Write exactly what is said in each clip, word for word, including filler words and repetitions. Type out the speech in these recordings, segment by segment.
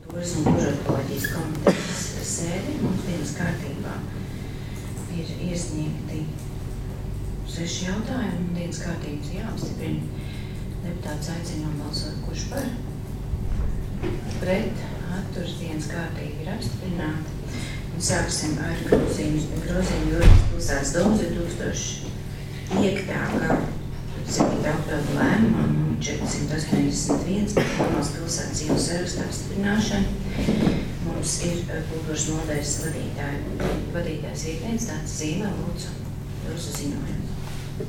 Turismu un ekoloģijas komitejas sēdi. Mums dienas kārtībā ir iesniegti seši jautājumi. Dienas kārtības jāapstiprina. Deputāts aicina nobalsot, kurš par. Pret atturas dienas kārtība ir apstiprināta. Un sāksim ar grozījumu grozījumu Jūras pilsētas domas divi tūkstoši piektajā gada septītā oktobra lēmumā numur četrsimt astoņdesmit viens par Jūras pilsētas ielas sarakstu apstiprināšanu. Mums ir kultūras nodaļas vadītāja, vadītājs vietnieks tāds Zīmē, lūdzu, jūsu ziņojumu.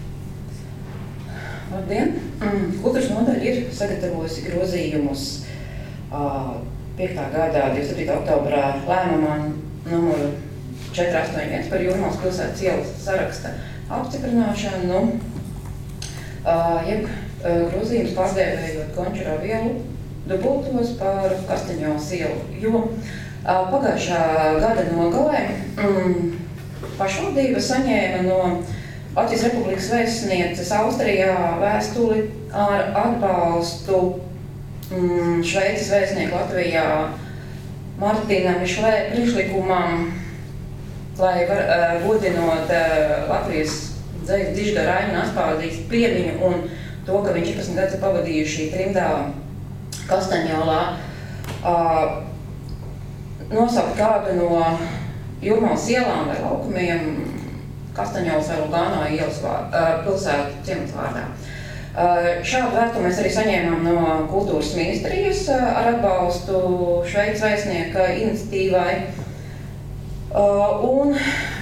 Labdien! Kultūras nodaļa ir sagatavojusi grozījumus piektā gadā divdesmit septītā oktobrā lēmumā numuru četri astoņi viens par Jūrmālas pilsētas ielas saraksta apstiprināšanu. Nu, jeb grozījums pārdēvējot Gončarā vielu dubultos par Kastaņolas ielu, jo pagājušā gada nogalē mm, pašvaldība saņēma no Latvijas Republikas vēstnieces Austrijā vēstuli ar atbalstu mm, Šveices vēstnieku Latvijā Martina Mišlē priekšlikumam, lai var, uh, godinot uh, Latvijas dzejas dižga Raina Aspāzijas piemiņu un to, ka viņš četrpadsmit gadus pavadījuši trimdā Kastaņolā, uh, nosaukt kādu no Jūrmālas ielām vai laukumiem Kastaņolas vai Lugāno ielas uh, pilsētu ciemats vārdā. Uh, šādu vērtu mēs arī saņēmām no kultūras ministrijas uh, ar atbalstu Šveices vēstnieka iniciatīvai. Uh, un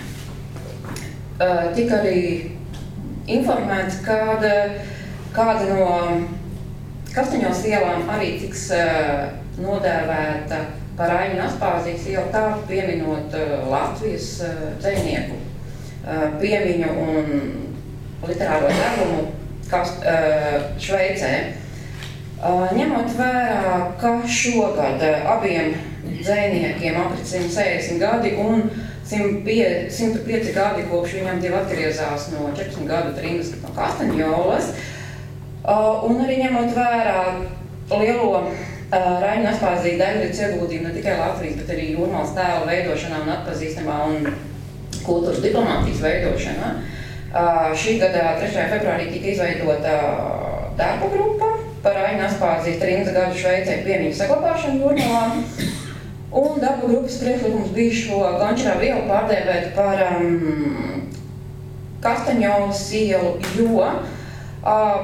uh, tika arī informēts, kāda, kāda no Kastaņolas ielām arī tiks uh, nodēvēta par Raina Aspāzijas ielu, tā pieminot uh, Latvijas uh, dzejnieku uh, piemiņu un literāro devumu Kast, uh, Šveicē. Uh, ņemot vērā, ka šogad uh, abiem dzejniekiem aprit simt sešdesmit gadi un simt pieci gadi, kopš viņam divi atgriezās no četrpadsmit gadu trimdas no Kastaņolas. Uh, un arī ņemot vērā lielo uh, Raina Aspāzija Daļrits ieguldījumu ne tikai Latvijas, bet arī Jūrmālas tēla veidošanā un atpazīstamā un kultūras diplomātijas veidošanā. Uh, šī gada trešajā februārī tika izveidota darba grupa par Raina Aspāzija trimdas gadu Šveicē piemiņu saglabāšanu Jūrmalā. Un darba grupas priekšlikums bija šo Gončarā vielu pārdēvēt par um, Kastaņolas ielu, jo uh,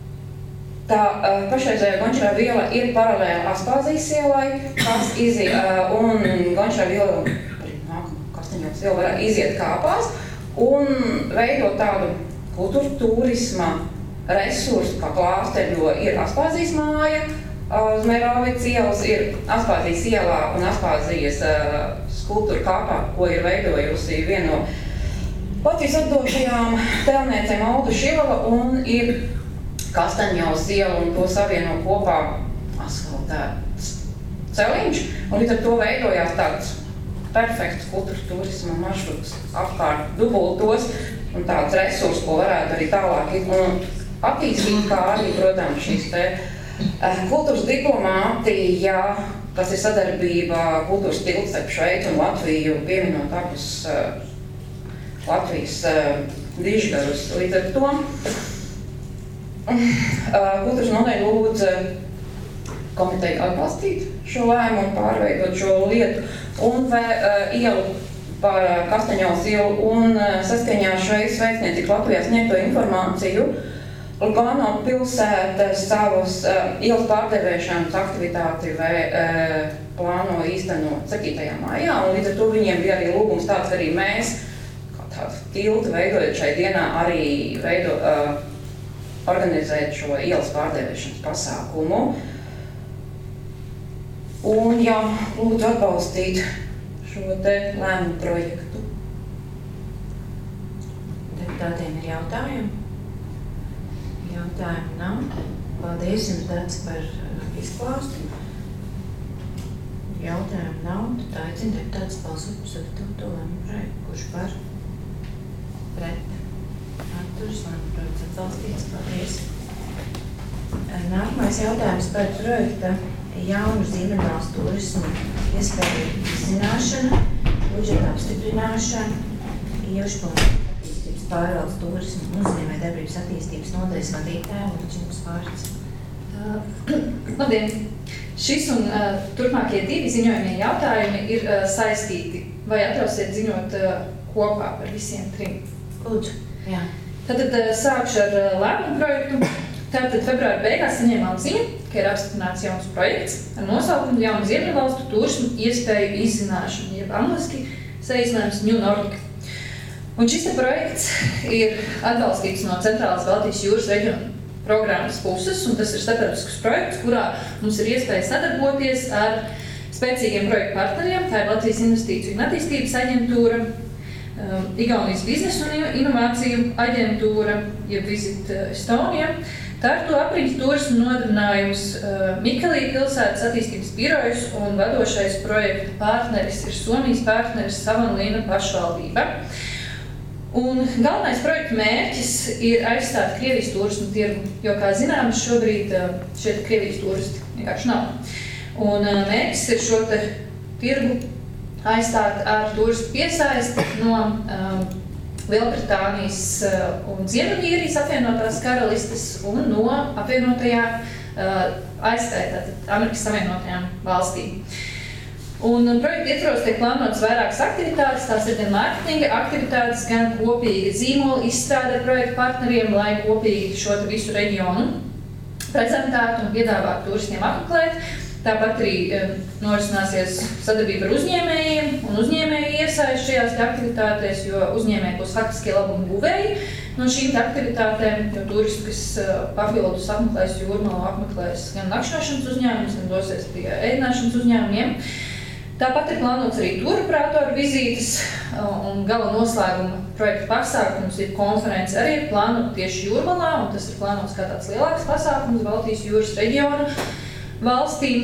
tā uh, pašreizējā Gončarā viela ir paralēla Aspāzijas ielai, kas izi, uh, un Gončarā viela, Kastaņolas iela var iziet kāpās un veidot tādu kultūra turisma resursu kā klāsteru, jo ir Aspāzijas māja, uz Mērovicas ielas ir Aspāzijas ielā un Aspāzijas uh, skulptūra kāpā, ko ir veidojusi viena no Latvijas atdošajām tēlniecēm Aldu Šilava, un ir Kastaņolas iela un to savieno kopā asfaltēts celiņš, un līdz ar to veidojās tāds perfekts kultūras turisma maršruts apkārt dubultos un tāds resurs, ko varētu arī tālāk un attīstīt, kā arī, protams, šīs te kultūras diplomātija, kas ir sadarbība kultūras tilts starp Šveici un Latviju, pieminot abus uh, Latvijas uh, dižgarus. Līdz ar to uh, kultūras nodaļa lūdza komiteju atbalstīt šo lēmumu, pārveidot šo lietu un vē, uh, ielu par uh, Kastaņolas ielu un uh, saskaņā Šveices vēstniecību Latvijā sniegto informāciju. Lugāno pilsēta savus uh, ielas pārdevēšanas aktivitāti vē, uh, plāno īstenot septītajā maijā, un līdz ar to viņiem bija arī lūgums tāds, ka arī mēs, kā tādu tiltu veidojot šai dienā, arī veido, uh, organizēt šo ielas pārdevēšanas pasākumu. Un jā, lūdzu atbalstīt šo te lēmumu projektu. Deputātiem ir jautājumi? Jautājumu nav. Paldies jums tāds par izklāstu. Jautājumu nav, tad aicinu deputātus balsot par sagatavoto lēmumu projektu. Kurš par? Pret? Atturas lēmumu projekts atbalstīts. Paldies. Nākamais jautājums par projekta jaunu Ziemeļvalstu turismu iespēju izzināšana, budžeta apstiprināšana, Ievšpilna attīstības pārvaldes turismu un uzņēmējdarbības attīstības nodaļas vadītāja Lūdzu jums vārds. Uh, labdien! Šis un uh, turpmākie divi ziņojumie jautājumi ir uh, saistīti. Vai atļausiet ziņot uh, kopā par visiem trim? Lūdzu, jā. Tātad uh, sākšu ar uh, lēmumu projektu. Tātad februāra beigās saņēmām ziņu, ka ir apstiprināts jauns projekts ar nosaukumu Jaunu Ziemeļvalstu turismu iespēju izzināšanu, jeb angliski saīsinājums New Nordic. Un šis te projekts ir atbalstīts no Centrālās Baltijas jūras reģiona programmas puses, un tas ir starptautisks projekts, kurā mums ir iespēja sadarboties ar spēcīgiem projektu partneriem. Tā ir Latvijas Investīciju un attīstības aģentūra, um, Igaunijas biznesa un inovāciju aģentūra, jeb Visit Estonia, Tartu apriņķu turismu nodarbinājums, uh, Mikelī pilsētas attīstības birojas un vadošais projekta partneris ir Somijas partneris Savanlīna pašvaldība. Un galvenais projekta mērķis ir aizstāt Krievijas turismu tirgu, jo, kā zināms, šobrīd šeit Krievijas turisti vienkārši nav. Un mērķis ir šo te tirgu aizstāt ar turistu piesaisti no um, Lielbritānijas un Ziemeļīrijas apvienotās karalistes un no apvienotajā uh, aizskaitā Amerikas Savienotajām valstīm. Un projekta ietvaros tiek plānotas vairākas aktivitātes, tās ir gan mārketinga aktivitātes, gan kopīga zīmola izstrāde projektu partneriem, lai kopīgi šo visu reģionu prezentētu un piedāvātu turistiem apmeklēt. Tāpat arī um, norisināsies sadarbība ar uzņēmējiem un uzņēmēji iesaist šajās aktivitātēs, jo uzņēmēji būs faktiskie labumu guvēji no šīm aktivitātēm, jo turisti, kas uh, papildus apmeklēs Jūrmalu, apmeklēs gan nakšņošanas uzņēmumus, gan dosies pie ēdināšanas uzņēmumiem. Tāpat ir plānots arī turoperatoru vizītes un gala noslēguma projekta pasākums ir konference arī ir plānota tieši Jūrmalā, un tas ir plānots kā tāds lielāks pasākums Baltijas jūras reģiona valstīm.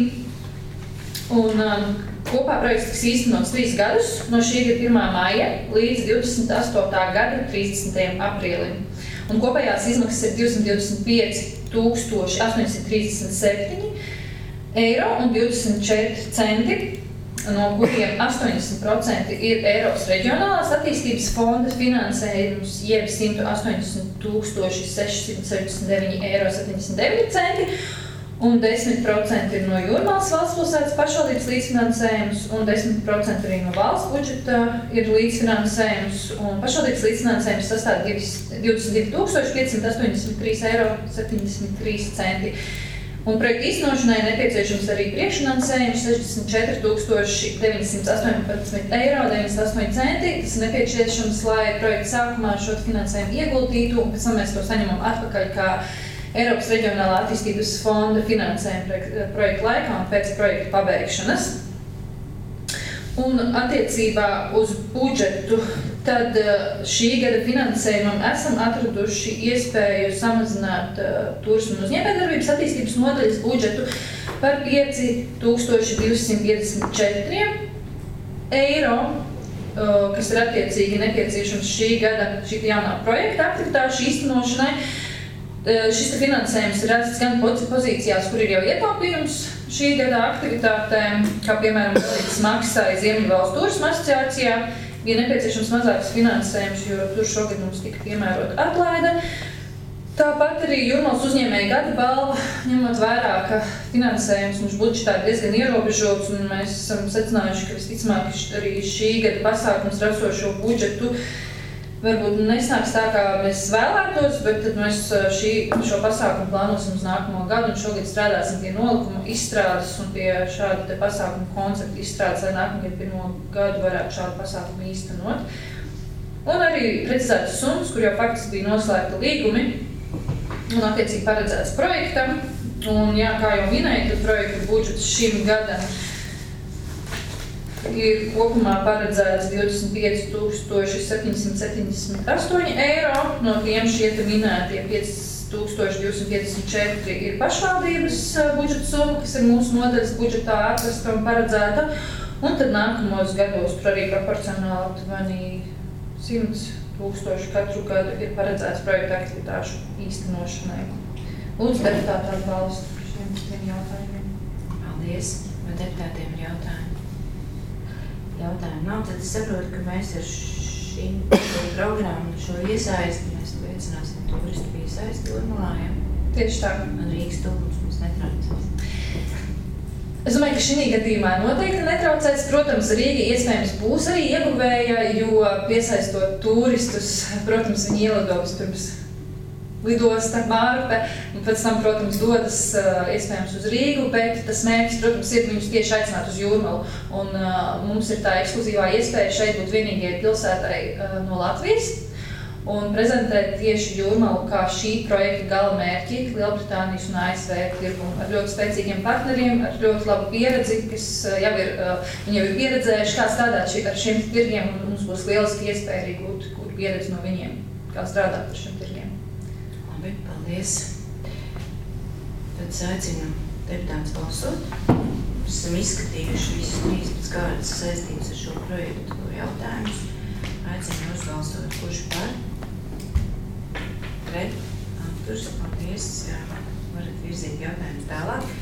Un um, kopā projekts tiks īstenots trīs gadus, no šī gada pirmā maija līdz divdesmit astotā gada trīsdesmitajam aprīlim. Un kopējās izmaksas ir divsimt divdesmit pieci tūkstoši astoņsimt trīsdesmit septiņi eiro un divdesmit četri centi. No kuriem astoņdesmit procenti ir Eiropas reģionālās attīstības fonda finansējums, jeb simt astoņdesmit tūkstoši sešsimt sešdesmit deviņi eiro septiņdesmit deviņi centi, un desmit procenti ir no Jūrmalas valsts pilsētas pašvaldības līdzfinansējums, un desmit procenti arī no valsts budžeta ir līdzfinansējums, un pašvaldības līdzfinansējums sastāv divdesmit divi tūkstoši piecsimt astoņdesmit trīs eiro septiņdesmit trīs centi. Un projekta īstenošanai nepieciešams arī priekšfinansējums sešdesmit četri tūkstoši deviņsimt astoņpadsmit eiro deviņdesmit astoņi centi. Tas ir nepieciešams, lai projekta sākumā šo finansējumu ieguldītu, un pēc tam mēs to saņemam atpakaļ kā Eiropas reģionālā attīstības fonda finansējumu projekta laikā un pēc projekta pabeigšanas. Un attiecībā uz budžetu, tad šī gada finansējumam esam atraduši iespēju samazināt uh, turismu un uzņēmējdarbības attīstības nodaļas budžetu par pieci tūkstoši divsimt piecdesmit četri eiro, uh, kas ir attiecīgi nepieciešams šī gada šī jaunā projekta aktivitāšu īstenošanai. Uh, šis finansējums ir redzams gan pozīcijās, kur ir jau ietaupījums šī gada aktivitātēm, kā piemēram maksāja Ziemeļvalstu turisma asociācijā, bija nepieciešams mazāks finansējums, jo tur šogad mums tika piemērota atlaide. Tāpat arī Jūrmalas uzņēmēja gada balva, ņemot vērā, ka finansējums mums budžetā ir diezgan ierobežots, un mēs esam secinājuši, ka visticamāk arī šī gada pasākums rasošo budžetu varbūt nesnāks tā, kā mēs vēlētos, bet tad mēs šī, šo pasākumu plānosim uz nākamo gadu, un šogad strādāsim pie nolikuma izstrādes un pie šāda te pasākumu koncepta izstrādes, lai nākamajā pirmo gadu varētu šādu pasākumu īstenot. Un arī precizētas summas, kur jau faktiski bija noslēgta līgumi un attiecīgi paredzēts projektam. Un jā, kā jau minēju, tad projekta budžets šim gadam ir kopumā paredzēts divdesmit pieci tūkstoši septiņsimt septiņdesmit astoņi eiro, no tiem šie te minētie pieci tūkstoši divsimt piecdesmit četri ir pašvaldības budžeta summa, kas ir mūsu nodaļas budžetā atrasta un paredzēta, un tad nākamos gados tur arī proporcionāli aptuveni simt tūkstoši katru gadu ir paredzēts projekta aktivitāšu īstenošanai. Lūdzu, deputāti atbalstu šiem tiem jautājumiem. Paldies. Vai deputātiem ir jautājumi? Jautājumi nav, tad es saprotu, ka mēs ar šīm programmu, šo iesaisti, mēs veicināsim turistu iesaisti Jūrmalā, ja? Tieši tā. Un Rīgas tūkums mums netraucēs. Es domāju, ka šī gadījumā noteikti netraucēs. Protams, Rīga iespējams būs arī ieguvēja, jo piesaistot turistus, protams, viņi ielido vispirms lidosta, Mārpe, un pēc tam, protams, dodas uh, iespējams uz Rīgu, bet tas mērķis, protams, ir viņus tieši aicināt uz Jūrmalu. Un uh, mums ir tā ekskluzīvā iespēja šeit būt vienīgajai pilsētai uh, no Latvijas un prezentēt tieši Jūrmalu kā šī projekta gala mērķi Lielbritānijas un A S V tirgumu ar ļoti spēcīgiem partneriem, ar ļoti labu pieredzi, kas uh, jau ir, uh, viņi jau ir pieredzējuši, kā strādāt ši, ar šiem tirgiem, un mums būs lieliski iespēja arī gūt, gūt pieredzi no viņiem, kā strādāt ar šiem tirgiem. Paldies. Tad es aicinu deputātus balsot. Mēs esam izskatījuši visus trīspadsmit kārtas saistības ar šo projektu jautājumus. Aicinu jūs balsot. Kurš par? Pret? Atturs. Paldies. Varat virzīt jautājumus tālāk.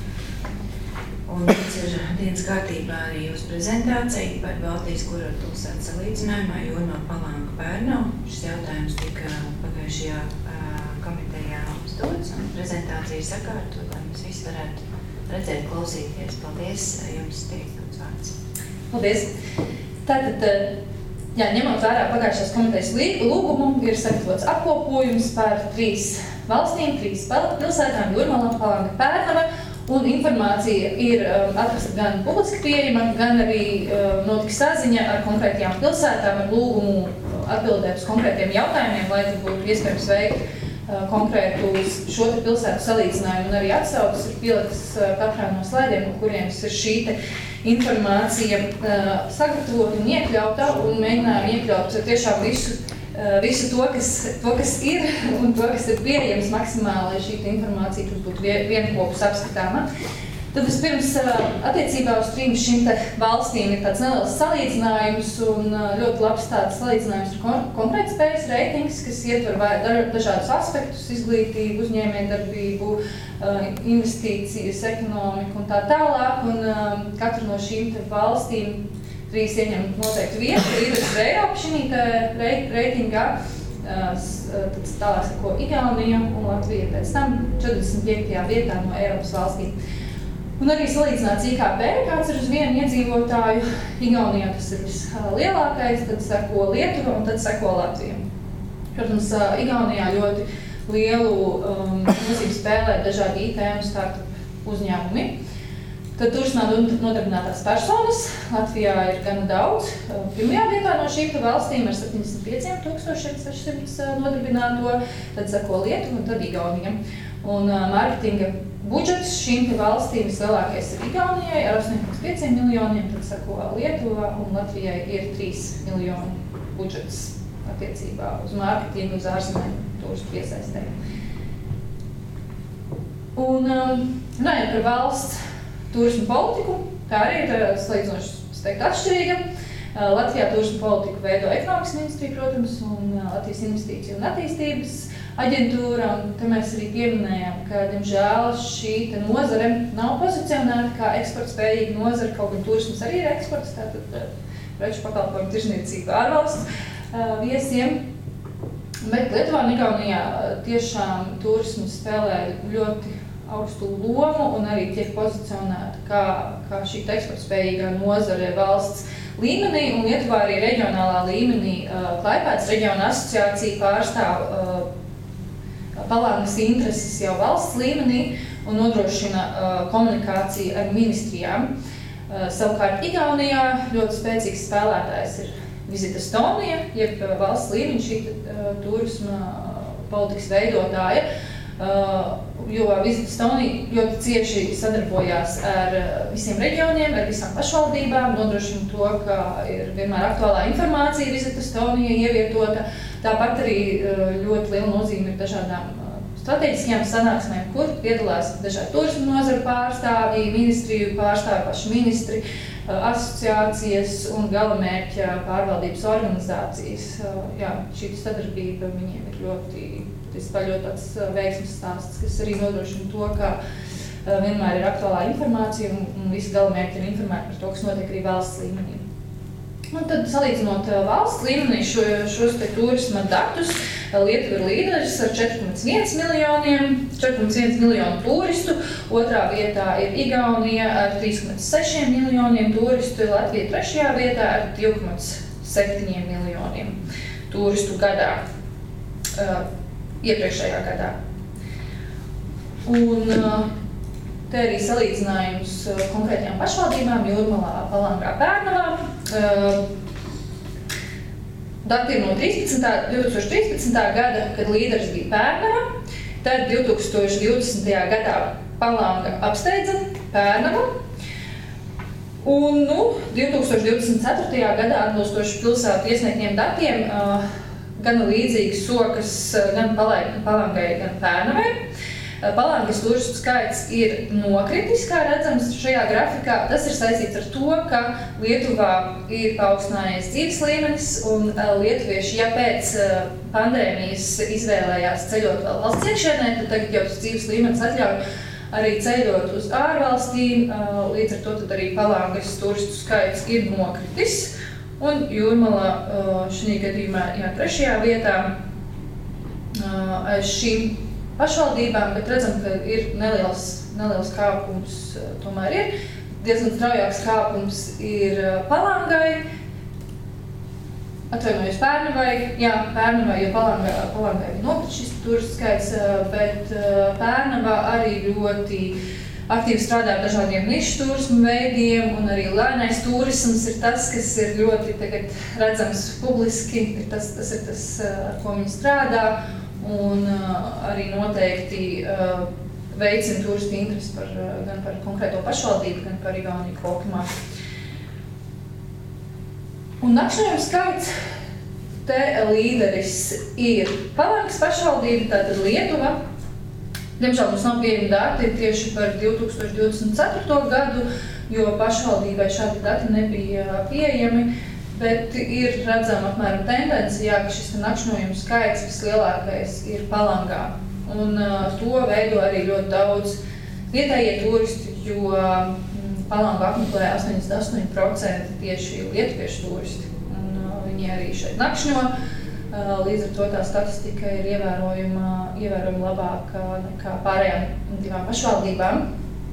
Un mums ir dienas kārtībā arī jūsu prezentācija par Baltijas kurortu pilsētu salīdzinājumā Jūrmala, Palanga, Pērnava. Šis jautājums tika pagājušajā komitejā uzdots un prezentācija ir sakārtot, lai mēs visi varētu redzēt, klausīties. Paldies, jums tiek dots vārds. Paldies. Tātad, jā, ņemot vērā pagājušās komitejas lūgumu, ir sagatavots apkopojums par trīs valstīm, trīs pilsētām, Jūrmala, Palanga, Pērnava, un informācija ir um, atrasta gan publiski pieejama, gan arī um, notika saziņa ar konkrētajām pilsētām, ar lūgumu atbildēt uz konkrētiem jautājumiem, lai tad būtu iespējams veikt konkrētu šo te pilsētu salīdzinājumu, un arī atsaucas ir pieliktas katrā no slaidiem, no kurienes ir šī te informācija uh, sagatavot un iekļautā, un mēģinājām iekļaut tiešām visu, uh, visu to, kas, to, kas ir, un to, kas ir pieejams maksimāli, lai šī te informācija būtu vienkopus apskatāma. Tad vispirms attiecībā uz trim šīm te valstīm ir tāds neliels salīdzinājums un ļoti labs tāds salīdzinājums ar konkurētspējas reitings, kas ietver dažādus aspektus, izglītību, uzņēmējdarbību, investīcijas, ekonomiku un tā tālāk. Un katru no šīm te valstīm trīs ieņem noteikti vietu, līderis ir Eiropa šī te reitingā. Tad tālāk sako Igaunija un Latvija pēc tam četrdesmit piektajā vietā no Eiropas valstīm. Un arī salīdzināts I K P, kāds ir uz vienu iedzīvotāju. Igaunijā tas ir vislielākais, tad seko Lietuva un tad seko Latvija. Protams, Igaunijā ļoti lielu um, nozīmi spēlē dažādi I T un startup uzņēmumi. Tad turismā nodarbinātās personas Latvijā ir gana daudz. Pirmajā vietā no šīm valstīm ar septiņdesmit pieciem tūkstošiem sešsimt nodarbināto, tad seko Lietuva un tad Igaunija. Un uh, mārketinga budžets šīm valstīm vislielākais ir Igaunijai ar astoņi komats pieci miljoniem, tad sako Lietuva un Latvijai ir trīs miljoni budžets attiecībā uz mārketingu, uz ārzemēm turistu piesaistē. Un um, runājot par valsts turismu politiku, tā arī ir salīdzinoši, es teiktu, atšķirīga. Uh, Latvijā turismu politiku veido ekonomikas ministrija, protams, un uh, Latvijas investīciju un attīstības aģentūra, un te mēs arī pieminējām, ka, diemžēl, šī te nozare nav pozicionēta kā eksportspējīga nozare, kaut gan turisms arī ir eksports, tātad preču pakalpojumu tirzniecība ārvalstu uh, viesiem. Bet Lietuvā un Igaunijā tiešām turisms spēlē ļoti augstu lomu un arī tiek pozicionēta kā, kā šī eksportspējīgā nozare valsts līmenī, un Lietuvā arī reģionālā līmenī uh, Klaipēdas reģiona asociācija pārstāv uh, Palangas intereses jau valsts līmenī un nodrošina uh, komunikāciju ar ministrijām. Uh, savukārt Igaunijā ļoti spēcīgs spēlētājs ir Visit Estonia, jeb uh, valsts līmeņa šī uh, turisma uh, politikas veidotāja, uh, jo Visit Estonia ļoti cieši sadarbojās ar uh, visiem reģioniem, ar visām pašvaldībām, nodrošina to, ka ir vienmēr aktuālā informācija Visit Estonia ievietota. Tāpat arī ļoti liela nozīme ir dažādām strateģiskajām sanāksmēm, kur piedalās dažādi turismu nozaru pārstāvji, ministriju pārstāvji, paši ministri, asociācijas un galamērķa pārvaldības organizācijas. Jā, šī sadarbība viņiem ir ļoti, tas ļoti tāds veiksmes stāsts, kas arī nodrošina to, ka vienmēr ir aktuālā informācija un, un visi galamērķi ir informēti par to, kas notiek arī valsts līmenī. Un tad, salīdzinot valsts līmenī šo, šos te turisma datus, Lietuva ir līderis ar četri komats viens miljoniem, četri komats viens miljonu turistu, otrā vietā ir Igaunija ar trīs komats seši miljoniem turistu, Latvija trešajā vietā ar divi komats septiņi miljoniem turistu gadā, uh, iepriekšējā gadā. Un uh, te arī salīdzinājums uh, konkrētajām pašvaldībām Jūrmalā, Palangā, Pērnavā. Uh, Dati ir no trīspadsmitā divi tūkstoši trīspadsmitā gada, kad līderis bija Pērnava, tad divi tūkstoši divdesmitajā gadā Palanga apsteidza Pērnavu, un nu, divi tūkstoši divdesmit ceturtajā gadā atbilstoši pilsētu iesniegtiem datiem uh, gan līdzīgi sokas gan Palangai, gan Pērnavai. Palangas turistu skaits ir nokritis, kā redzams šajā grafikā. Tas ir saistīts ar to, ka Lietuvā ir paaugstinājies dzīves līmenis, un lietuvieši, ja pēc pandēmijas izvēlējās ceļot vēl valsts iekšienē, tad tagad jau tas dzīves līmenis atļauj arī ceļot uz ārvalstīm, līdz ar to tad arī Palangas turistu skaits ir nokritis. Un Jūrmala šī gadījumā jā, trešajā vietā aiz šīm pašvaldībām, bet redzam, ka ir neliels, neliels kāpums, tomēr ir. Diezgan straujāks kāpums ir Palangai, atvainojos Pērnavai, jā, Pērnavai, jo Palangai, Palangai ir nokritis šis turistu skaits, bet Pērnavā arī ļoti aktīvi strādā ar dažādiem nišu turismu veidiem, un arī lēnais turisms ir tas, kas ir ļoti tagad redzams publiski, ir tas, tas ir tas, ar ko viņi strādā. Un uh, arī noteikti uh, veicina turistu interesi par, uh, gan par konkrēto pašvaldību, gan par Igauniju kopumā. Un nakšņojumu skaits te līderis ir Palangas pašvaldība, tātad Lietuva. Diemžēl mums nav pieejami dati tieši par divi tūkstoši divdesmit ceturto gadu, jo pašvaldībai šādi dati nebija pieejami. Bet ir redzama apmēram tendence, jā, ka šis nakšņojumu skaits vislielākais ir Palangā. Un uh, to veido arī ļoti daudz vietējie turisti, jo mm, Palangu apmeklē astoņdesmit astoņi procenti tieši lietuviešu turisti. Un uh, viņi arī šeit nakšņo, uh, līdz ar to tā statistika ir ievērojama, ievērojama labāka nekā pārējām divām pašvaldībām.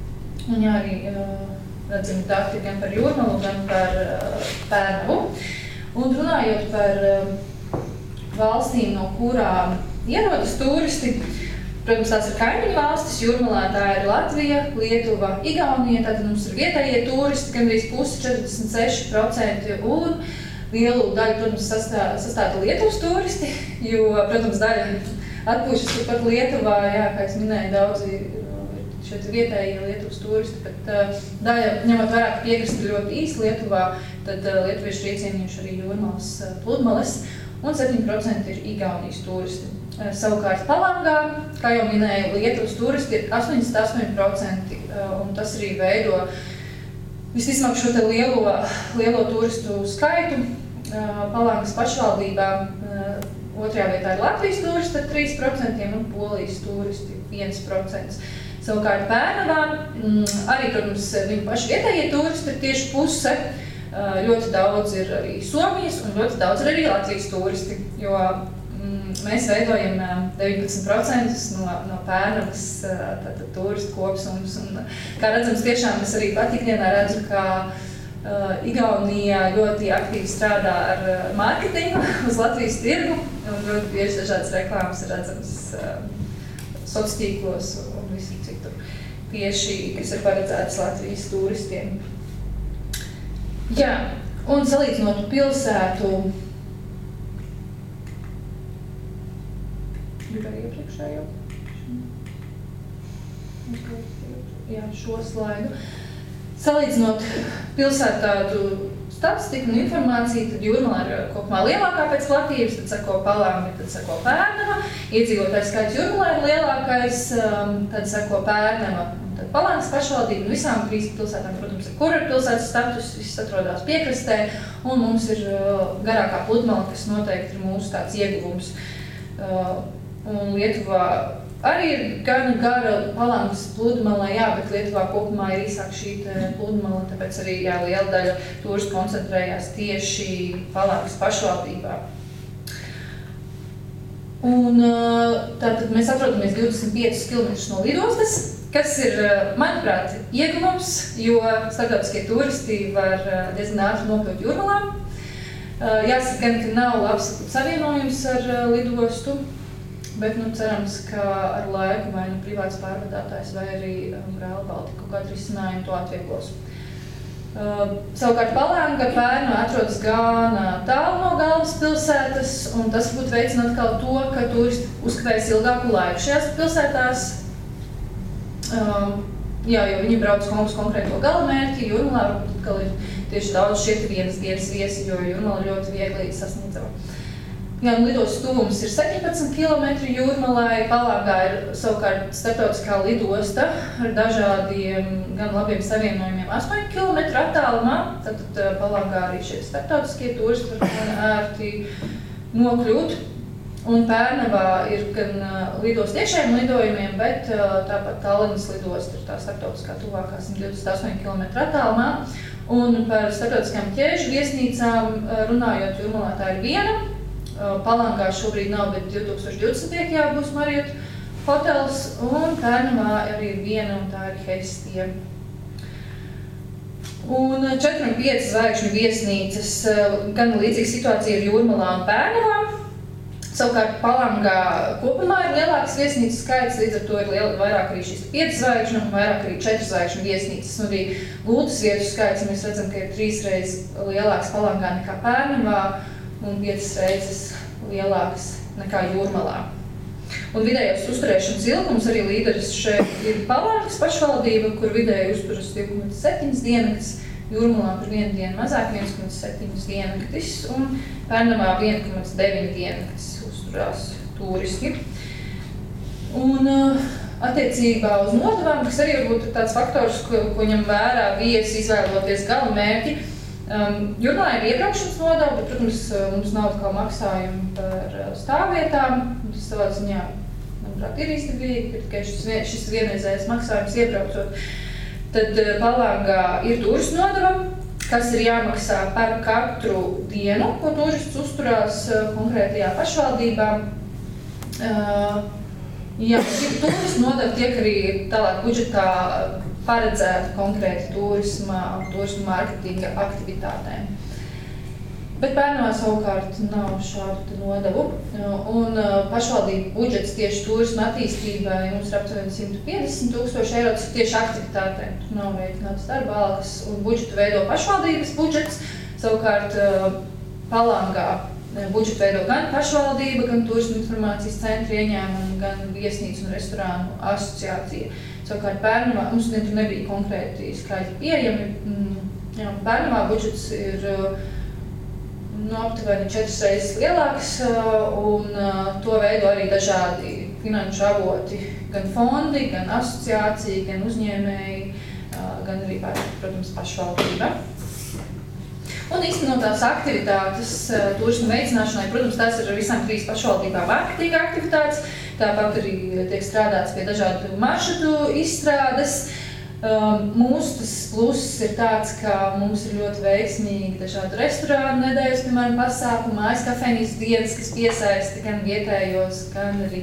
Un jā, arī uh, redzami dati gan par Jūrmalu, gan par uh, Pērnavu. Un runājot par uh, valstīm, no kurām ierodas turisti, protams, tās ir kaimiņu valstis. Jūrmalā tā ir Latvija, Lietuva, Igaunija, tātad mums ir vietējie turisti, gandrīz pusi četrdesmit seši procenti, un lielu daļu, protams, sastāda, sastāda Lietuvas turisti, jo, protams, daļa atpūšas turpat Lietuvā, jā, kā es minēju, daudzi šeit vietējie Lietuvas turisti, bet uh, daļa, ņemot vērā, ka piekrasta ir ļoti īsti Lietuvā, tad uh, lietuvieši ir iecienījuši arī Jūrmalas uh, pludmales, un septiņi procenti ir Igaunijas turisti. Uh, savukārt Palangā, kā jau minēju, Lietuvas turisti ir astoņdesmit astoņi procenti, uh, un tas arī veido visticamāk šo te lielo, lielo turistu skaitu. Uh, Palangas pašvaldībā uh, otrajā vietā ir Latvijas turisti ar trīs procenti un Polijas turisti viens procents. Savukārt Pērnavā arī, protams, viņu paši vietējie turisti ir tieši puse. Ļoti daudz ir arī Somijas un ļoti daudz ir arī Latvijas turisti, jo mm, mēs veidojam deviņpadsmit procentus no, no Pērnavas tātad, turistu kopsums. Un, kā redzams, tiešām es arī pat ikdienā redzu, ka uh, Igaunija ļoti aktīvi strādā ar uh, mārketingu uz Latvijas tirgu, un ļoti bieži dažādas reklāmas ir redzams uh, sociālos tīklos un visur citur, tieši, kas ir paredzētas Latvijas turistiem. Jā, un salīdzinot pilsētu, gribu arī iepriekšējo, jā, šo slaidu. Salīdzinot pilsētu tādu statistiku un informāciju, tad Jūrmala ir kopumā lielākā pēc platības, tad seko Palanga, tad seko Pērnava. Iedzīvotājs skaits Jūrmalā ir lielākais, tad seko Pērnava, tad Palangas pašvaldība. Un visām trīs pilsētām, protams, ir kura ir pilsētas status, viss atrodās piekrastē, un mums ir garākā pludmale, kas noteikti ir mūsu tāds ieguvums. Un Lietuvā arī ir gan gara Palangas pludmale, jā, bet Lietuvā kopumā ir īsāk šī pludmale, tāpēc arī jā, liela daļa turistu koncentrējās tieši Palangas pašvaldībā. Un tātad mēs atrodamies divdesmit piecus kilometrus no lidostas, kas ir, manuprāt, ieguvums, jo starptautiskie turisti var diezgan ātri nokļūt Jūrmalā. Jāsaka gan, ka nav labs savienojums ar lidostu, bet nu, cerams, ka ar laiku vai nu privāts pārvadātājs vai arī Rail Baltica kaut kādu risinājumu to atvieglos. Uh, savukārt Palanga Pērnava atrodas gan tālu no galvaspilsētas, un tas būtu veicina atkal to, ka turisti uzkavēs ilgāku laiku šajās pilsētās. Uh, jā, jo viņi brauc uz konkrēto galamērķi, Jūrmalā atkal ir tieši daudz šeit vienas dienas viesi, jo Jūrmala ļoti viegli sasniedzama. Jā, lidostas tuvums ir septiņpadsmit kilometri Jūrmalai, Palangā ir savukārt starptautiskā lidosta ar dažādiem gan labiem savienojumiem astoņu kilometru attālumā, tad Palangā arī šie starptautiskie turisti var gan ērti nokļūt. Un Pērnavā ir gan lidosta iekšējiem lidojumiem, bet tāpat Tallinas lidosta ir tā starptautiskā tuvākā simt divdesmit astoņu kilometru attālumā. Un par starptautiskām ķēžu viesnīcām runājot, Jūrmalā tā ir viena. Palangā šobrīd nav, bet divi tūkstoši divdesmit piektajā būs Marriott hotels, un Pērnavā arī ir viena, un tā ir Hestie. Un četri un pieci zvaigžņu viesnīcas, gan līdzīga situācija ir Jūrmalā un Pērnavā. Savukārt Palangā kopumā ir lielāks viesnīcas skaits, līdz ar to ir liel, vairāk arī šīs pieci zvaigžņu un vairāk arī četri zvaigžņu viesnīcas. Un arī gultas vietu skaits, mēs redzam, ka ir trīs reizes lielāks Palangā nekā Pērnavā, un piecas reizes lielāks nekā Jūrmalā. Un vidējais uzturēšanas ilgums arī līderis šeit ir Palangas pašvaldība, kur vidēji uzturas divi komats septiņi diennaktis, Jūrmalā par vienu dienu mazāk viens komats septiņi diennaktis un Pērnavā viens komats deviņi diennaktis uzturās turisti. Un attiecībā uz nodevām, kas arī varbūt ir tāds faktors, ko, ko ņem vērā viesi izvēloties galamērķi, Um, Jūrmalā ir iebraukšanas nodeva, bet, protams, mums nav atkal maksājumi par stāvvietām. Tas savā ziņā, manuprāt, ir izdevīgi, ka tikai šis, šis vienreizējais maksājums iebraucot. Tad Palangā ir turistu nodeva, kas ir jāmaksā par katru dienu, ko turists uzturās konkrētajā pašvaldībā. Uh, jā, turistu nodeva tiek arī tālāk budžetā paredzēta konkrēti turisma, turisma mārketinga aktivitātēm. Bet Pērnavā savukārt nav šādu nodevu. Un pašvaldību budžets tieši turisma attīstībai mums ir aptuveni simt piecdesmit tūkstoši eiro, tas ir tieši aktivitātēm. Tur nav rēķināts darba algas un budžetu veido pašvaldības budžets. Savukārt Palangā budžetu veido gan pašvaldība, gan turisma informācijas centra ieņēmumi, gan viesnīcu un restorānu asociācija. Savukārt Pērnavā mums tur nebija konkrēti skaļi pieejami. Jā, Pērnavā budžets ir nu, aptuveni četras reizes lielāks, un to veido arī dažādi finanšu avoti, gan fondi, gan asociācija, gan uzņēmēji, gan arī, protams, pašvaldība. Un īstenotās aktivitātes turisma veicināšanai, protams, tās ir ar visām trīs pašvaldībām mārketinga aktivitātes. Tāpat arī tiek strādāts pie dažādu maršrutu izstrādes. Mūsu tas pluss ir tāds, ka mums ir ļoti veiksmīgi dažādu restorānu nedēļas, piemēram, pasākumu, mājas kafejnīcas dienas, kas piesaista gan vietējos, gan arī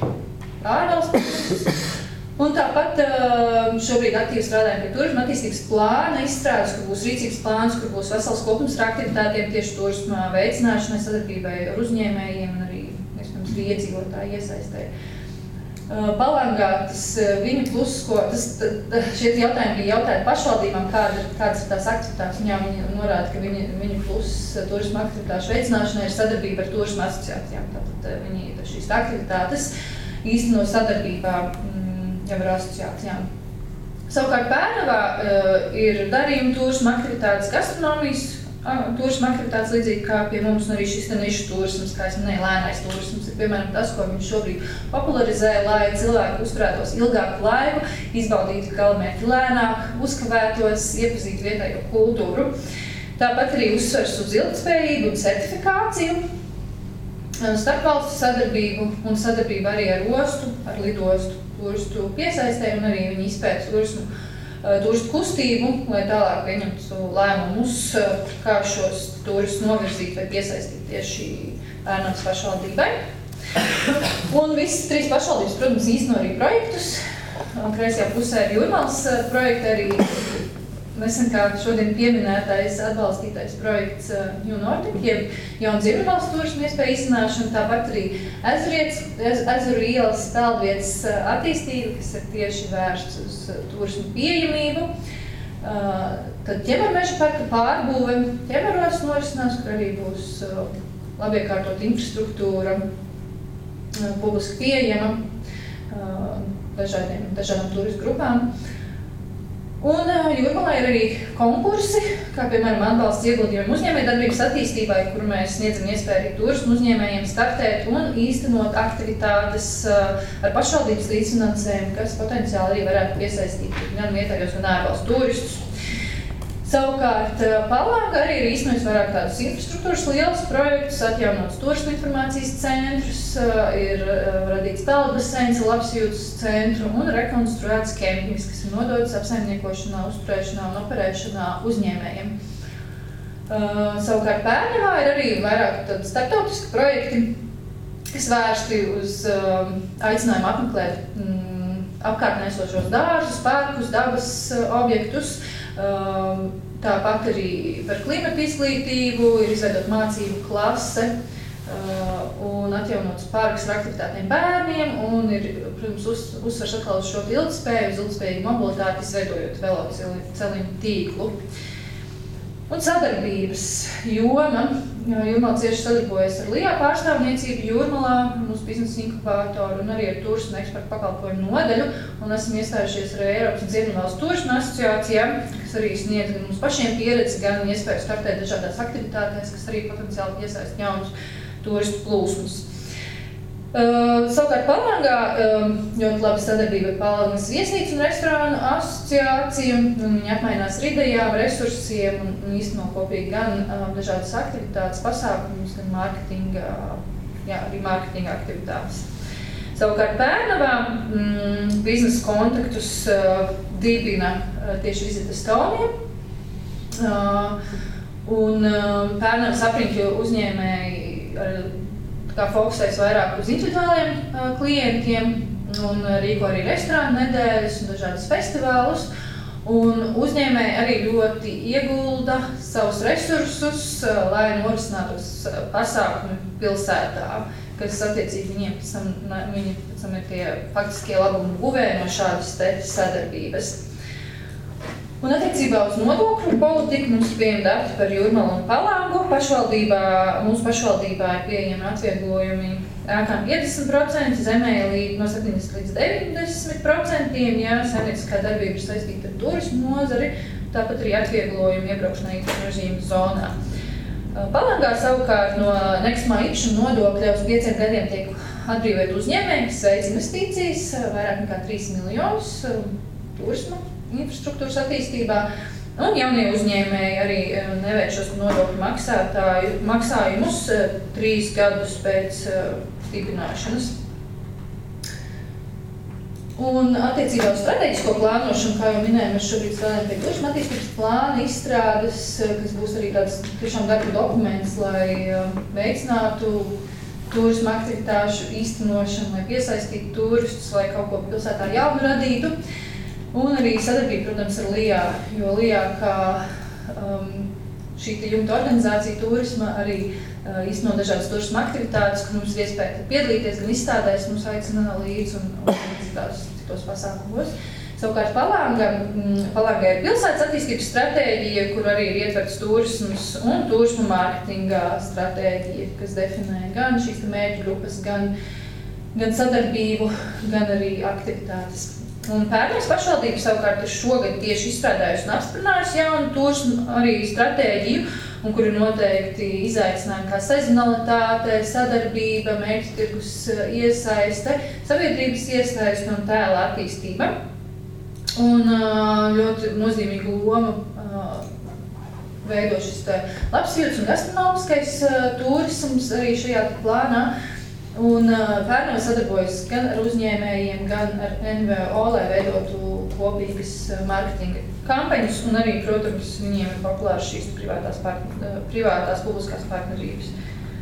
ārvalstu. Un tāpat šobrīd aktīvi strādājam pie turisma attīstības plāna izstrādes, kur būs rīcības plāns, kur būs vesels kopums ar aktivitātiem tieši turisma veicināšanai, sadarbībai ar uzņēmējiem un arī, iespējams, iedzīvotāju iesaistē. Palangā tas viņu pluss, ko tas, šie jautājumi bija jautāti pašvaldībām, kāda, kādas ir tās aktivitātes. Un jā, viņi norāda, ka viņi, viņu pluss turisma aktivitāšu veicināšanai ir sadarbība ar turisma asociācijām. Tātad viņi šīs aktivitātes īsteno sadarbībā jau ar asociācijām. Savukārt Pērnavā uh, ir darījuma turisma aktivitātes, gastronomijas uh, turisma aktivitātes, līdzīgi kā pie mums, un arī šis te nišu turisms, kā es minēju, lēnais turisms, ir piemēram tas, ko viņš šobrīd popularizē, lai cilvēki uzturētos ilgāku laiku, izbaudītu galamērķi lēnāk, uzkavētos, iepazītu vietējo kultūru. Tāpat arī uzsvers uz ilgtspējību un certifikāciju. starpvalstu sadarbību un sadarbību arī ar ostu, ar lidostu turistu piesaistē un arī viņi izpēta turismu, turistu kustību, lai tālāk pieņemtu lēmumus, kā šos turistus novirzīt vai piesaistīt tieši Ērnavas pašvaldībai. Un visas trīs pašvaldības, protams, īsteno arī projektus. Kreisajā pusē ir Jūrmalas projekti, arī nesen kā šodien pieminētais atbalstītais projekts New Nordic, jeb jauna Ziemeļvalstu turismu iespēju īstenošana, tāpat arī ezurietas, ezuru ielas peldvietas attīstība, kas ir tieši vērsts uz turismu pieejamību. Tad ķemermeža parka pārbūve ķemeros norisinās, kur arī būs labiekārtot infrastruktūra, publiski pieejama dažādiem, dažādām turistu grupām. Un Jūrmalā ir arī konkursi, kā piemēram atbalsts ieguldījumu uzņēmējdarbības attīstībai, kur mēs sniedzam iespēju arī turismu uzņēmējiem startēt un īstenot aktivitātes ar pašvaldības līdzfinansējumu, kas potenciāli arī varētu piesaistīt gan vietējos, gan ārvalstu turistus. Savukārt Palanga arī ir īstenojis vairāk tādus infrastruktūras lielus projektus, atjaunots turismu informācijas centrus, ir radīts peldbaseins, labsajūtas centru un rekonstruēts kempings, kas ir nodots apsaimniekošanā, uzturēšanā un operēšanā uzņēmējiem. Savukārt Pērnavā ir arī vairāk tādi starptautiski projekti, kas vērsti uz aicinājumu apmeklēt apkārtnē esošos dārzus, parkus, dabas objektus. Tāpat arī par klimatu izglītību ir izveidot mācību klase un atjaunots parks ar aktivitātiem bērniem un ir, protams, uz, uzsvars atkal uz šo ilgtspēju, uz ilgtspējīgu mobilitāti, izveidojot veloceliņu tīklu. Un sadarbības joma. Jūrmala cieši sadarbojas ar Lijā pārstāvniecību Jūrmalā, mūsu biznesa inkubātoru un arī ar turismu eksporta pakalpojumu nodaļu. Un esam iestājušies arī Eiropas un Ziemeļvalstu turismu asociācijā, kas arī sniedz gan mums pašiem pieredzi, gan iespēju startēt dažādās aktivitātēs, kas arī potenciāli iesaist jaunus turistu plūsmus. Uh, savukārt Palangā uh, ļoti laba sadarbība ar Palangas viesnīcu un restorānu asociāciju. Viņi apmainās ar idejām, resursiem un, un īsteno kopīgi gan uh, dažādas aktivitātes, pasākumus, gan mārketinga, jā, arī mārketinga aktivitātes. Savukārt Pērnavā mm, biznesa kontaktus uh, dibina uh, tieši Visit Estonia. Uh, un uh, Pērnavas apriņķu uzņēmēji ar kā fokusēs vairāk uz individuāliem uh, klientiem un rīko arī restorānu nedēļas un dažādas festivālus. Un uzņēmēji arī ļoti iegulda savus resursus, uh, lai norisinātos pasākumi pilsētā, kas attiecīgi viņiem pēc tam, viņi pēc tam ir tie faktiskie labumu guvēji no šādas te sadarbības. Un attiecībā uz nodokļu politiku mums ir pieejami dati par Jūrmalu un Palangu. Pašvaldībā, mūsu pašvaldībā ir pieejami atvieglojumi ēkām piecdesmit procenti, zemē no septiņdesmit līdz deviņdesmit procenti, ja saimnieciskā darbība ir saistīta ar turismu nozari, tāpat arī atvieglojumi iebraukšanai īpašuma režīma zonā. Palangā savukārt no nekustamā īpašuma nodokļa uz pieciem gadiem tiek atbrīvot uzņēmēji, kas veic investīcijas, vairāk nekā trīs miljonus turisma infrastruktūras attīstībā, un jaunie uzņēmēji arī neveic šos nodokļu maksātāju, maksājumus trīs gadus pēc dibināšanas. Un attiecībā uz strateģisko plānošanu, kā jau minēju, mēs šobrīd strādājam pie turisma attīstības plāna izstrādes, kas būs arī tāds tiešām darba dokuments, lai veicinātu turisma aktivitāšu īstenošanu, lai piesaistītu turistus, lai kaut ko pilsētā jaunu radītu. Un arī sadarbība, protams, ar Lijā, jo Lijā kā um, šī jumta organizācija turisma arī uh, īsteno dažādas turisma aktivitātes, kur mums ir iespēja piedalīties gan izstādēs, mums aicina līdz un, un citos, citos pasākumos. Savukārt Palanga, Palangā ir pilsētas attīstības stratēģija, kur arī ir ietverts turisms un turisma mārketinga stratēģija, kas definē gan šīs mērķu grupas, gan, gan sadarbību, gan arī aktivitātes. Un Pērnavas pašvaldība savukārt ir šogad tieši izstrādājusi un apstiprinājusi jaunu turismu arī stratēģiju, un kur ir noteikti izaicinājumi kā sezonalitāte, sadarbība, mērķu tirgus iesaiste, sabiedrības iesaiste un tēla attīstība. Un ļoti nozīmīgu lomu veido šis labsajūtas un gastronomiskais turisms arī šajā plānā. Un Pērnava sadarbojas gan ar uzņēmējiem, gan ar N V O, lai veidotu kopīgas mārketinga kampaņas, un arī, protams, viņiem ir populārs šīs privātās, partner, privātās publiskās partnerības.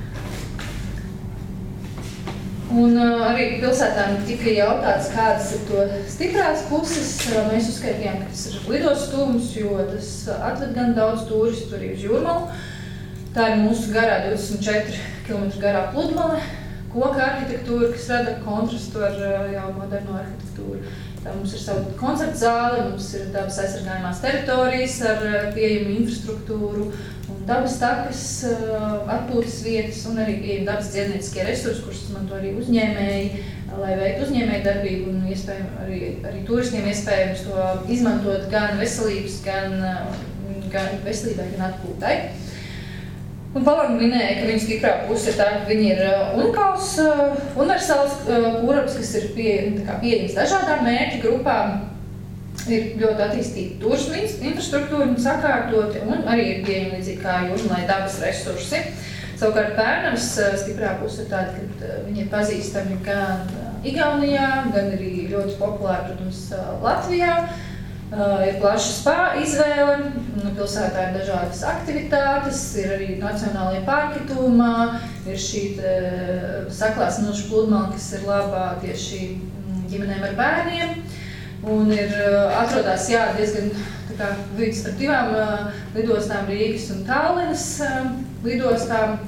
Un uh, arī pilsētām tika jautāts, kādas ir to stiprās puses. Mēs uzskaitījām, ka tas ir lidos tuvums, jo tas atved gan daudz turistu arī uz Jūrmalu. Tā ir mūsu garā divdesmit četri kilometri garā pludmale, koka arhitektūra, kas rada kontrastu ar jau moderno arhitektūru. Tā mums ir savu koncertu zāli, mums ir dabas aizsargājumās teritorijas ar pieejamu infrastruktūru un dabas takas, atpūtas vietas un arī pieejami dabas dziednieciskie resursi, kurus izmanto arī uzņēmēji, lai veiktu uzņēmēju darbību un iespējami arī, arī turistiem iespējams to izmantot gan veselības, gan, gan veselībai, gan atpūtai. Un Palanga minēja, ka viņa stiprā puse ir tā, ka viņi ir unikāls, universāls kurorts, kas ir pie, pieejams dažādām mērķu grupām, ir ļoti attīstīta turisma infrastruktūra un sakārtoti, un arī ir pieejami līdzīgi kā Jūrmalai dabas resursi. Savukārt Pērnavas stiprā puse ir tāda, ka viņi ir pazīstami gan Igaunijā, gan arī ļoti populāri, protams, Latvijā. Uh, ir plaša spā izvēle, pilsētā ir dažādas aktivitātes, ir arī nacionālajie parki tūmā, ir šī saklās milšu pludmale, kas ir labā tieši ģimenēm ar bērniem, un ir atrodās, jā, diezgan tā kā vidus starp divām uh, lidostām Rīgas un Tallinas uh, lidostām,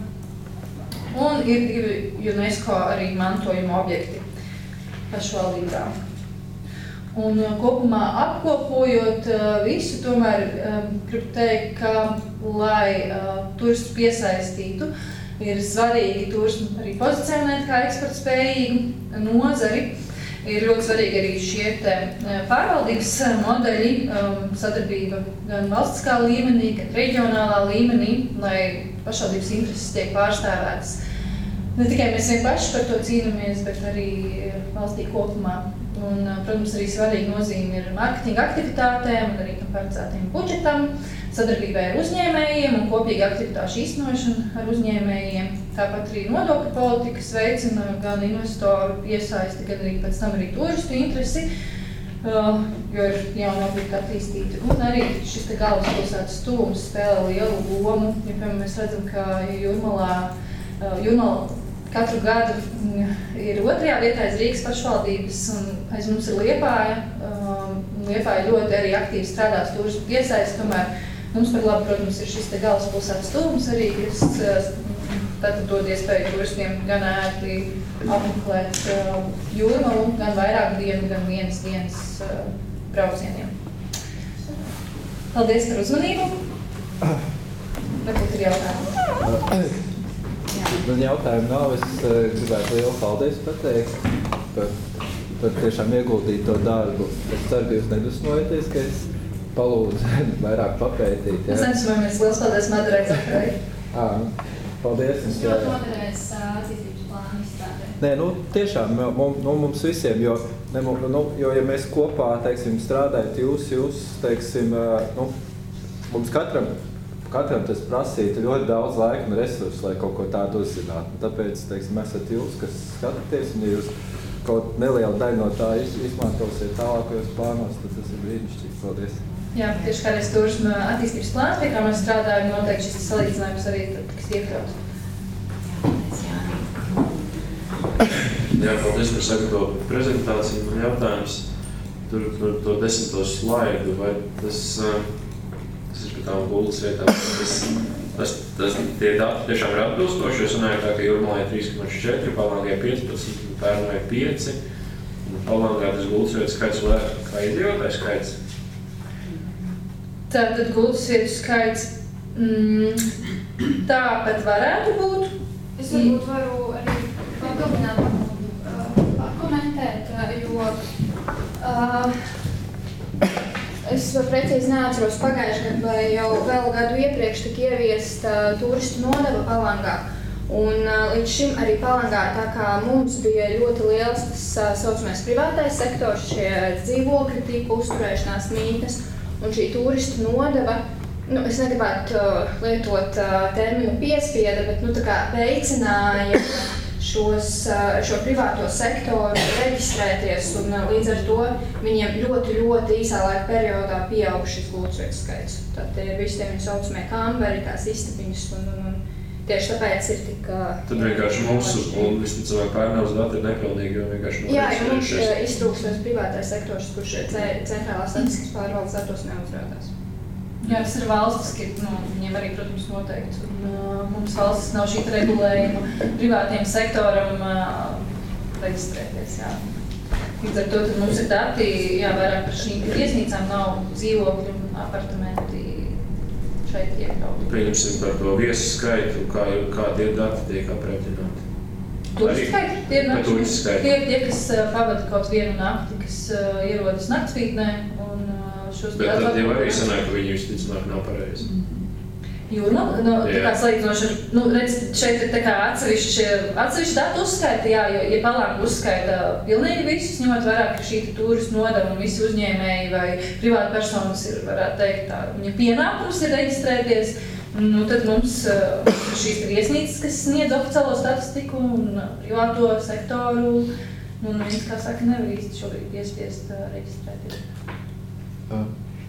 un ir divi UNESCO arī mantojuma objekti pašvaldībām. Un kopumā apkopojot visu, tomēr gribu teikt, ka, lai uh, turistus piesaistītu, ir svarīgi turismu arī pozicionēt kā eksportspējīgu nozari. Ir ļoti svarīgi arī šie te pārvaldības modeļi, um, sadarbība gan valstiskā līmenī, gan reģionālā līmenī, lai pašvaldības intereses tiek pārstāvētas. Ne tikai mēs vien paši par to cīnāmies, bet arī valstī kopumā. Un, protams, arī svarīga nozīme ir mārketinga aktivitātēm un arī tam paredzētajiem budžetam, sadarbībai ar uzņēmējiem un kopīga aktivitāšu īstenošana ar uzņēmējiem. Tāpat arī nodokļu politikas veicina gan investoru iesaisti, gan arī pēc tam arī turistu interesi, uh, jo ir jauni objekti attīstīti. Un arī šis te galvaspilsētas tuvums spēlē lielu lomu, jo, piemēram, mēs redzam, ka Jūrmalā, uh, Jūrmala katru gadu ir otrajā vietā aiz Rīgas pašvaldības, un aiz mums ir Liepāja. Um, Liepāja ļoti arī aktīvi strādās turismu piesaisti, tomēr mums par labu, protams, ir šis te galvaspilsētas tuvums arī, kas tātad dod iespēju turistiem gan ērti apmeklēt uh, Jūrmalu, gan vairāk dienu, gan vienas dienas uh, braucieniem. Paldies par uzmanību. Varbūt ir jautājumi. Man jautājumu nav, es uh, gribētu lielu paldies pateikt par, par tiešām ieguldīt to darbu. Es ceru, ka jūs nedusmojaties, ka es palūdzu vairāk papētīt. Es nesmojamies, liels paldies Madarai Zakarai. Paldies. Es ļoti noderēs attīstības plānu izstrādē. Nē, nu tiešām mums, nu, mums visiem, jo, ne, nu, jo ja mēs kopā, teiksim, strādājat jūs, jūs, teiksim, nu, mums katram, Katram tas prasītu ļoti daudz laika un resursu, lai kaut ko tādu uzzinātu. Tāpēc, teiksim, esat jūs, kas skatāties, un ja jūs kaut nelielu daļu no tā izmantosiet tālākajos plānos, tad tas ir brīnišķīgi. Paldies. Jā, tieši kādreiz turisma attīstības plāns, pie kā mēs strādājam, noteikti šis salīdzinājums arī tiks iekļauts. Jā, paldies par sagatavotu prezentāciju. Man jautājums tur par to desmito slaidu, vai tas... Tas ir par tām gultas vietām. Tas, tas, tas, tie dati tiešām ir atbilstoši. Es runāju tā, ka Jūrmalai trīs komats četri, Palangai piecpadsmit, Pērnavai pieci. Palangā tas gultas vietas skaits vēl kā iedzīvotājs skaits? Tātad gultas vietu skaits mm, tāpat varētu būt. Es varbūt varu arī papildināt, uh, pakomentēt, jo uh, es precīzi neatceros pagājuši gadu vai jau vēl gadu iepriekš tika ieviesta turistu nodeva Palangā. Un uh, līdz šim arī Palangā, tā kā mums bija ļoti liels tas uh, saucamais privātais sektors, šie dzīvokļi tika uzturēšanās mītnes, un šī turistu nodeva nu, es negribētu uh, lietot uh, terminu piespieda, bet nu, tā kā veicināja šos, uh, šo privāto sektoru reģistrēties, un uh, līdz ar to viņiem ļoti, ļoti īsā laika periodā pieaug šis gultsvietu skaits. Tad ir visi tie viņi saucamie kamberi, tās istabiņas, un, un, un tieši tāpēc ir tik... Uh, Tad vienkārši mūsu, un visticamāk pērnavas dati ir nepilnīgi, jo vienkārši Jā, jo mums noreģistrējušies. uh, iztrūkstos privātais sektors, kurš centrālās statistikas pārvaldes datos neuzrādās. Jā, tas ir valstiski, nu, viņiem arī, protams, noteikti. Un, uh, mums valstis nav šī regulējuma privātiem sektoram uh, reģistrēties, jā. Līdz ar to tad mums ir dati, jā, vairāk par šīm viesnīcām nav dzīvokļu un apartamenti šeit iekļauti. Pieņemsim par to viesu skaitu, kā, kā tie dati tiek aprēķināti. Turistu skaiti, tie ir Par nakšņi, turistu skaitu. tie, tie, kas uh, pavada kaut vienu nakti, kas uh, ierodas naktsvītnē un uh, šos... Bet tad jau arī sanāk, ka viņi visticamāk nav pareizi. Jo, nu, nu tā Jā. kā salīdzinoši ar, nu, redz, šeit ir tā kā atsevišķi, atsevišķi datu uzskaita, jā, jo, ja palāka uzskaita pilnīgi visus, ņemot vērā, ka šī turistu nodeva un visi uzņēmēji vai privāti personas ir, varētu teikt, tā, viņa pienākums ir reģistrēties, nu, tad mums uh, šīs viesnīcas, kas sniedz oficiālo statistiku un uh, privāto sektoru, nu, neviens, kā saka, nevar īsti šobrīd piespiest uh, reģistrēties. Uh.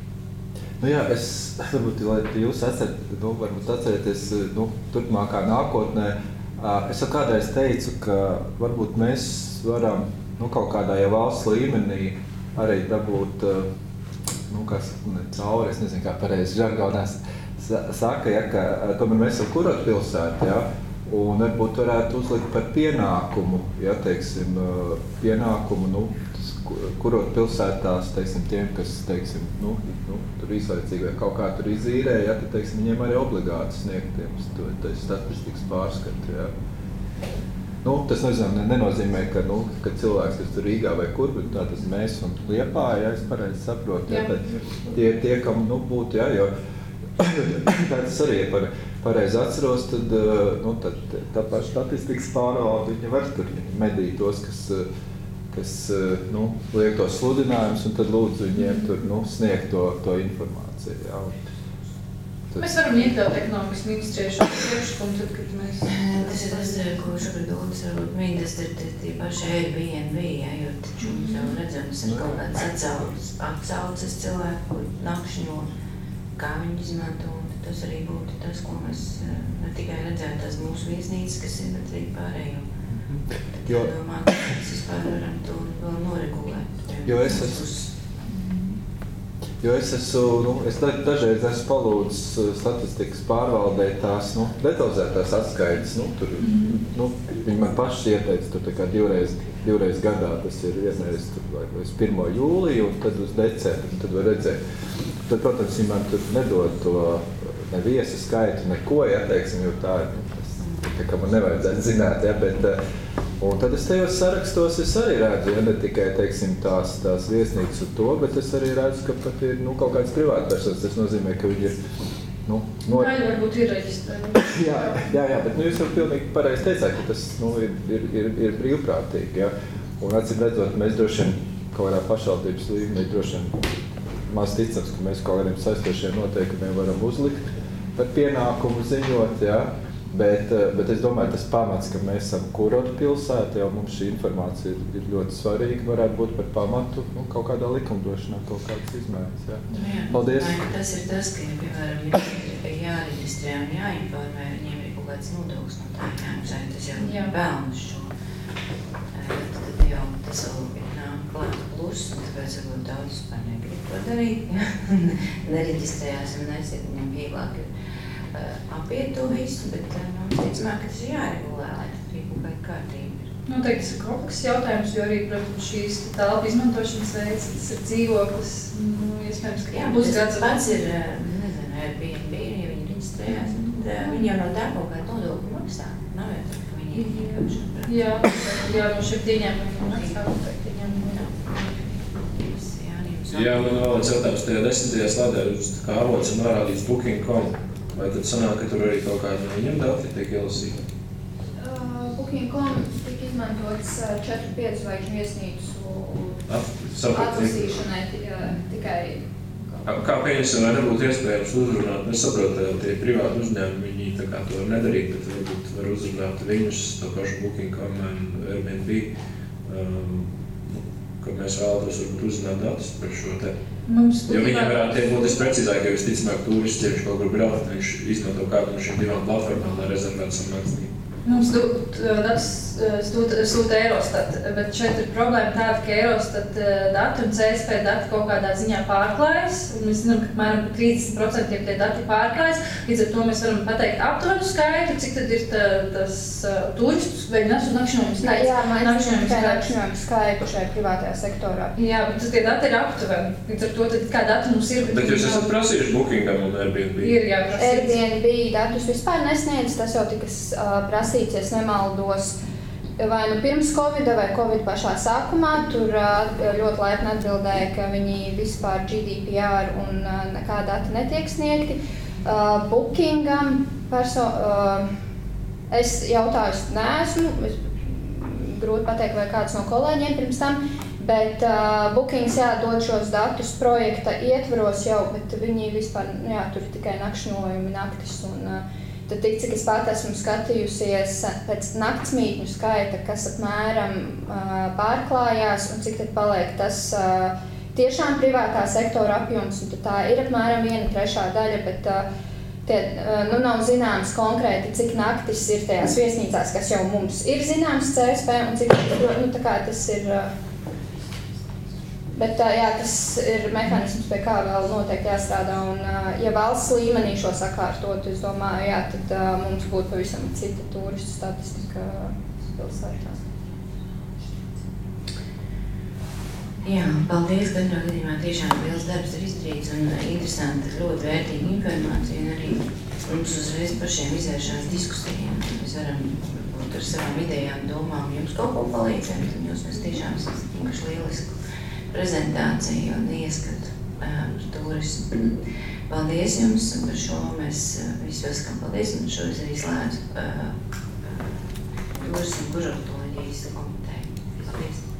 Nu jā, es varbūt, lai jūs atcerat, nu, varbūt atcerieties, nu, turpmākā nākotnē, es jau kādreiz teicu, ka varbūt mēs varam, nu, kaut kādā jau valsts līmenī arī dabūt, nu, kas, ne, cauri, es nezinu, kā pareizi žargonās saka, ja, ka tomēr mēs esam kurortpilsēta, ja, un varbūt varētu uzlikt par pienākumu, ja, teiksim, pienākumu, nu, kurortpilsētās, teiksim, tiem, kas, teiksim, nu, nu, tur īslaicīgi vai kaut kā tur izīrē, ja, tad, teiksim, viņiem arī obligāti sniegt tiem statistikas pārskatu, ja. Nu, tas nezinu, nenozīmē, ka, nu, ka cilvēks, kas tur Rīgā vai kur, bet tā tas mēs un Liepāja, ja es pareizi saprotu, ja, tad tie, tie, kam, nu, būtu, ja, jo tā tas arī ir par, pareizi atceros, tad, nu, tad tā paša statistikas pārvalde, viņi var tur medīt tos, kas, kas, nu, liek tos sludinājumus, un tad lūdzu viņiem tur, nu, sniegt to, to informāciju, jā. Tad... Mēs varam iekļaut ekonomikas ministriešu priekšlikumu, tad, kad mēs... Tas ir tas, ko šobrīd Uldis varbūt mīn, tas ir tie paši Airbnb, ja, jo taču mums jau redzams ir kaut kāds atsauces, atsauces cilvēku nakšņo, kā viņi izmanto, un tas arī būtu tas, ko mēs ne tikai redzētu tās mūsu viesnīcas, kas ir, bet arī pārējo. Tad jo, jādomā, ka mēs vispār varam to vēl noregulēt. Jo es esmu, jo es esmu, nu, es dažreiz esmu palūdzis statistikas pārvaldē tās, nu, detalizētās atskaites, nu, tur, nu, viņi man paši ieteica, tur tā kā divreiz, divreiz gadā, tas ir vienreiz, tur, vai uz pirmo jūliju, un tad uz decembri, tad var redzēt. Tad, protams, viņi man tur nedod to ne viesu skaitu, neko, ja, teiksim, jo tā ir, nu, tas, tā kā man nevajadzētu zināt, ja, bet, un tad es tajos sarakstos es arī redzu, ja, ne tikai, teiksim, tās, tās viesnīcas un to, bet es arī redzu, ka pat ir, nu, kaut kāds privātpersonas, tas nozīmē, ka viņi ir, nu, nor... Daļa varbūt ir reģistrēta. jā, jā, jā, bet, nu, jūs jau pilnīgi pareizi teicāt, ka tas, nu, ir, ir, ir, ir brīvprātīgi, ja, un acīm redzot, mēs droši vien kaut kādā pašvaldības līmenī droši vien maz ticams, ka mēs kaut kādiem saistošiem noteikumiem varam uzlikt par pienākumu ziņot, ja? bet, bet es domāju, tas pamats, ka mēs esam kurortpilsēta, jau mums šī informācija ir, ir ļoti svarīga, varētu būt par pamatu, nu, kaut kādā likumdošanā, kaut kādas izmaiņas. Ja? Jā, paldies! Tas ir tas, ka, piemēram, ja ir jāreģistrē un jāinformē, viņiem ir kaut kāds nodoklis no tā jāmaksā, tas jau Jā. pelnas šo. Tad jau tas vēl ir nāk klāt plus, un tāpēc varbūt daudz vispār negrib to darīt. Nereģistrējās un nesiet, viņam vieglāk ir uh, apiet to visu, bet uh, nu, ticamāk, ka tas ir jāregulē, lai tad arī kaut kāda kārtība ir. Noteikti tas ir komplekss jautājums, jo arī, protams, šīs telpu izmantošanas veids, tas ir dzīvoklis, nu, iespējams, ka Jā, būs tas gads pats ir, nezinu, Airbnb, ja viņi reģistrējās, tad viņi jau no tā kaut kādu nodokli maksā. Nav jau tā, ka viņi ir iekāpšana. Jā, jā, no šiem ieņēmumiem maksā noteikti ieņēmumiem. Jā, man vēl ir jautājums, tajā desmitajā slādē uz kā avots un norādīts booking dot com. Vai tad sanāk, ka tur arī kaut kādi no viņiem dati tiek ielasīti? Uh, booking dot com tika izmantots uh, četru piecus zvaigžņu viesnīcu At, sapratu, atlasīšanai, uh, tikai kā pieņemsim, vai nebūtu iespējams uzrunāt, es saprotu, ka tie privāti uzņēmumi, viņi tā kā to var nedarīt, bet varbūt var uzrunāt viņus, to pašu Booking dot com un Airbnb, um, ka mēs vēlamies varbūt uzzināt datus par šo te. Mums jo viņam varētu tiek būt visprecīzāk, ja visticamāk turists, ja viņš kaut kur brauc, viņš izmanto kādu no šīm divām platformām, lai rezervētu savu naktsnību. Mums datus sūta Eurostat, bet šeit ir problēma tāda, ka Eurostat dati un C S P dati kaut kādā ziņā pārklājas, un mēs zinām, ka apmēram par trīsdesmit procentiem tie dati pārklājas, līdz ar to mēs varam pateikt aptuvenu skaitu, cik tad ir tā, tas uh, turistus vai nakšņojumu skaits. Jā, mēs zinām, ka nakšņojumu skaitu šajā privātajā sektorā. Jā, bet tie dati ir aptuveni, līdz ar to tad kā dati mums ir. Bet, bet jūs esat prasījuši Bookingam un Airbnb? Ir, jā, prasīts. Airbnb datus vispār nesniedz, tas jau tika uh, prasīts, ja es nemaldos, vai nu pirms Covida vai Covid pašā sākumā. Tur ļoti laipni atbildēja, ka viņi vispār G D P R un nekā dati netiek sniegti. Uh, Bookingam perso uh, es jautājus neesmu, es grūti pateikt, vai kāds no kolēģiem pirms tam, bet uh, Bookings jādod šos datus projekta ietvaros jau, bet viņi vispār, jā, tur tikai nakšņojumi naktis un uh, tad tik, cik es pat esmu skatījusies pēc naktsmītņu skaita, kas apmēram uh, pārklājās un cik tad paliek tas uh, tiešām privātā sektora apjoms, un tad tā ir apmēram viena trešā daļa, bet uh, tie, uh, nu, nav zināms konkrēti, cik naktis ir tajās viesnīcās, kas jau mums ir zināms C S P, un cik, nu, tā kā tas ir, uh, bet uh, jā, tas ir mehānisms, pie kā vēl noteikti jāstrādā, un uh, ja valsts līmenī šo sakārtot, es domāju, jā, tad uh, mums būtu pavisam cita turistu statistika pilsētā. Jā, paldies, katrā gadījumā tiešām liels darbs ir izdarīts un interesanti, ļoti vērtīga informācija, un arī mums uzreiz pašiem izvēršās diskusijām. Mēs varam būt ar savām idejām, domām, jums kaut ko palīdzēt, un jūs mēs tiešām esat īpaši lielisku prezentāciju un ieskatu uh, par turismu. Paldies jums par šo, mēs uh, visi saskam paldies, un šoreiz arī slēdzu uh, uh, turismu kužoktoloģijas komiteju. Paldies!